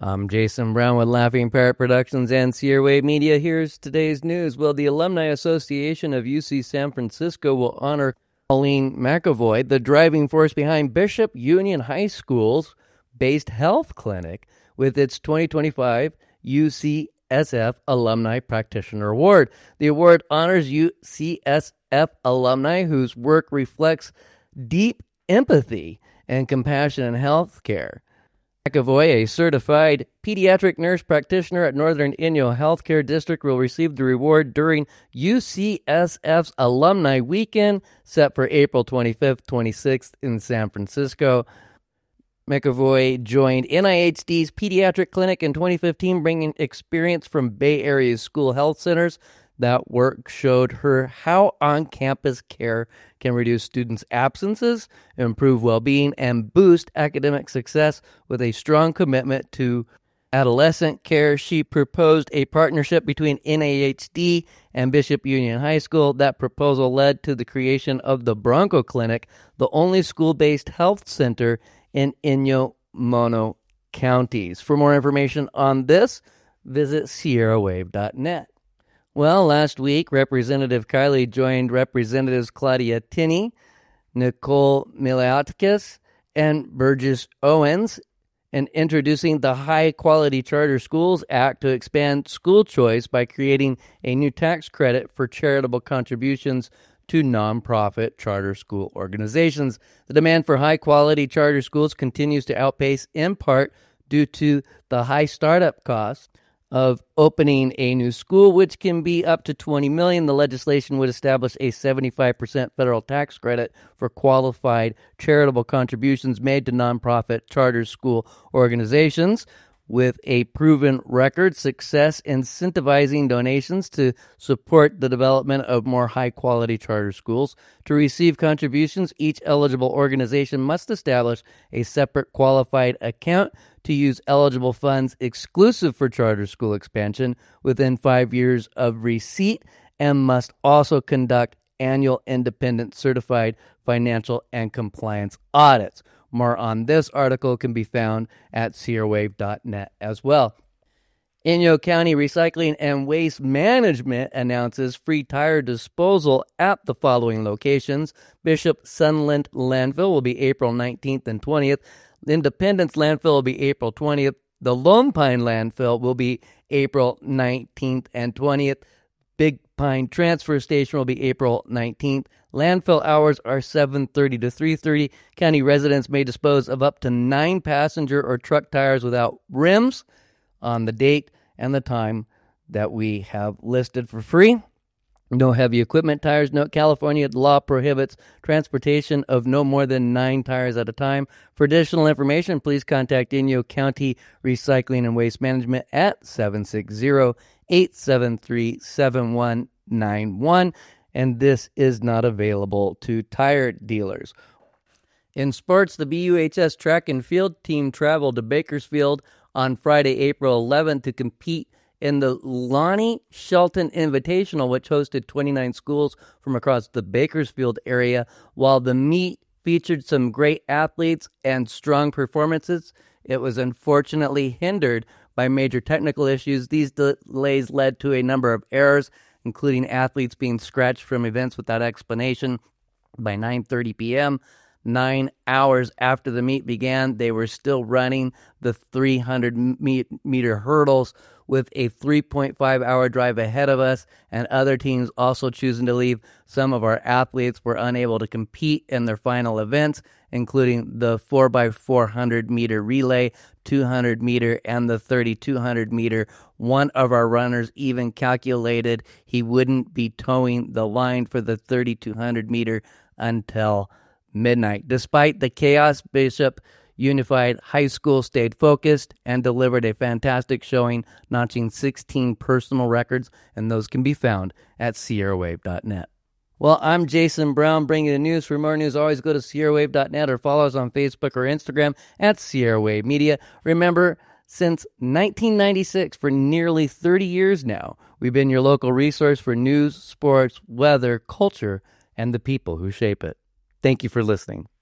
I'm Jason Brown with Laughing Parrot Productions and Sierra Wave Media. Here's today's news. Well, the Alumni Association of UC San Francisco will honor Colleen McAvoy, the driving force behind Bishop Union High School's based health clinic, with its 2025 UCSF Alumni Practitioner Award. The award honors UCSF alumni whose work reflects deep empathy and compassion in healthcare. McAvoy, a certified pediatric nurse practitioner at Northern Inyo Healthcare District, will receive the reward during UCSF's Alumni Weekend, set for April 25th, 26th in San Francisco. McAvoy joined NIHD's pediatric clinic in 2015, bringing experience from Bay Area's school health centers. That work showed her how on-campus care can reduce students' absences, improve well-being, and boost academic success. With a strong commitment to adolescent care, she proposed a partnership between NIHD and Bishop Union High School. That proposal led to the creation of the Bronco Clinic, the only school-based health center in Inyo-Mono counties. For more information on this, visit sierrawave.net. Well, last week, Representative Kiley joined Representatives Claudia Tenney, Nicole Miliatakis, and Burgess Owens in introducing the High Quality Charter Schools Act to expand school choice by creating a new tax credit for charitable contributions to nonprofit charter school organizations. The demand for high-quality charter schools continues to outpace, in part due to the high startup costs of opening a new school, which can be up to $20 million. The legislation would establish a 75% federal tax credit for qualified charitable contributions made to nonprofit charter school organizations with a proven record success incentivizing donations to support the development of more high-quality charter schools. To receive contributions, each eligible organization must establish a separate qualified account to use eligible funds exclusive for charter school expansion within 5 years of receipt, and must also conduct annual independent certified financial and compliance audits. More on this article can be found at sierrawave.net as well. Inyo County Recycling and Waste Management announces free tire disposal at the following locations. Bishop Sunland Landfill will be April 19th and 20th. Independence Landfill will be April 20th. The Lone Pine Landfill will be April 19th and 20th. Big Pine Transfer Station will be April 19th. Landfill hours are 7:30 to 3:30. County residents may dispose of up to 9 passenger or truck tires without rims on the date and the time that we have listed for free. No heavy equipment tires. Note, California law prohibits transportation of no more than 9 tires at a time. For additional information, please contact Inyo County Recycling and Waste Management at 760-873-7191. And this is not available to tire dealers. In sports, the BUHS track and field team traveled to Bakersfield on Friday, April 11th to compete in the Lonnie Shelton Invitational, which hosted 29 schools from across the Bakersfield area. While the meet featured some great athletes and strong performances, it was unfortunately hindered by major technical issues. These delays led to a number of errors, including athletes being scratched from events without explanation. By 9:30 p.m., 9 hours after the meet began, they were still running the 300-meter hurdles with a 3.5-hour drive ahead of us, and other teams also choosing to leave. Some of our athletes were unable to compete in their final events, including the 4x400-meter relay, 200-meter, and the 3,200-meter. One of our runners even calculated he wouldn't be towing the line for the 3,200-meter until midnight. Despite the chaos, Bishop Unified High School stayed focused and delivered a fantastic showing, notching 16 personal records, and those can be found at sierrawave.net. Well, I'm Jason Brown, bringing the news. For more news, always go to sierrawave.net or follow us on Facebook or Instagram at Sierra Wave Media. Remember, since 1996, for nearly 30 years now, we've been your local resource for news, sports, weather, culture, and the people who shape it. Thank you for listening.